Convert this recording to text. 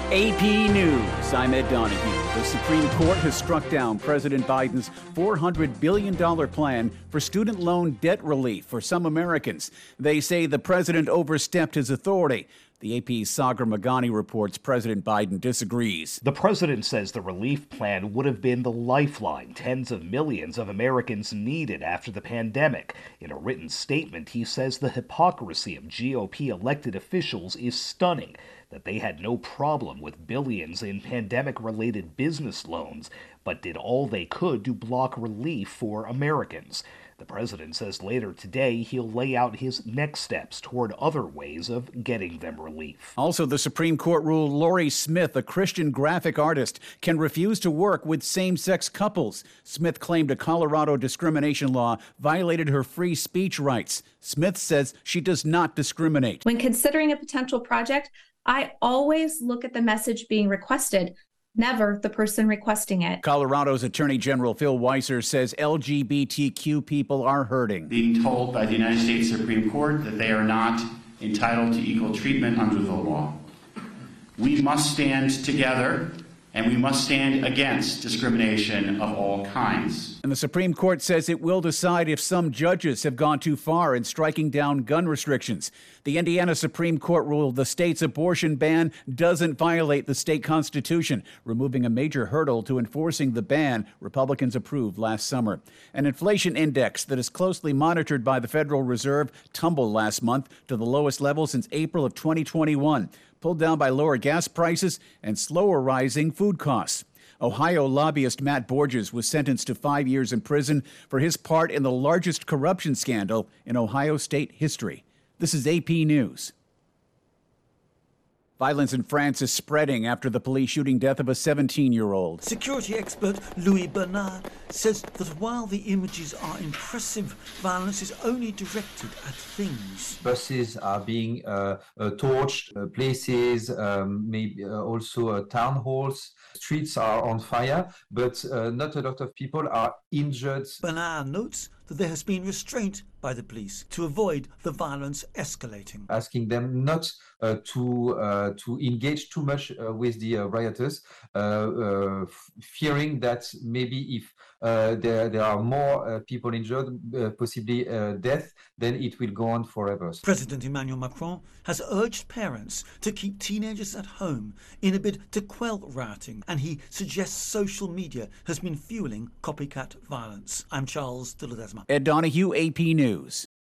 AP News, I'm Ed Donahue. The Supreme Court has struck down President Biden's $400 billion plan for student loan debt relief for some Americans. They say the president overstepped his authority. The AP's Sagar Meghani reports President Biden disagrees. The president says the relief plan would have been the lifeline tens of millions of Americans needed after the pandemic. In a written statement, he says the hypocrisy of GOP elected officials is stunning, that they had no problem with billions in pandemic-related business loans, but did all they could to block relief for Americans. The president says later today he'll lay out his next steps toward other ways of getting them relief. Also, the Supreme Court ruled Lori Smith, a Christian graphic artist, can refuse to work with same-sex couples. Smith claimed a Colorado discrimination law violated her free speech rights. Smith says she does not discriminate. When considering a potential project, I always look at the message being requested, never the person requesting it. Colorado's Attorney General Phil Weiser says LGBTQ people are hurting. Being told by the United States Supreme Court that they are not entitled to equal treatment under the law. We must stand together, and we must stand against discrimination of all kinds. And the Supreme Court says it will decide if some judges have gone too far in striking down gun restrictions. The Indiana Supreme Court ruled the state's abortion ban doesn't violate the state constitution, removing a major hurdle to enforcing the ban Republicans approved last summer. An inflation index that is closely monitored by the Federal Reserve tumbled last month to the lowest level since April of 2021. Pulled down by lower gas prices and slower rising food costs. Ohio lobbyist Matt Borges was sentenced to 5 years in prison for his part in the largest corruption scandal in Ohio state history. This is AP News. Violence in France is spreading after the police shooting death of a 17-year-old. Security expert Louis Bernard says that while the images are impressive, violence is only directed at things. Buses are being torched, places, maybe also town halls. Streets are on fire, but not a lot of people are injured. Bernard notes that there has been restraint by the police to avoid the violence escalating. Asking them not to engage too much with the rioters, fearing that maybe if there are more people injured, possibly death, then it will go on forever. President Emmanuel Macron has urged parents to keep teenagers at home in a bid to quell rioting, and he suggests social media has been fueling copycat violence. I'm Charles de Ledesma. Ed Donahue, AP News.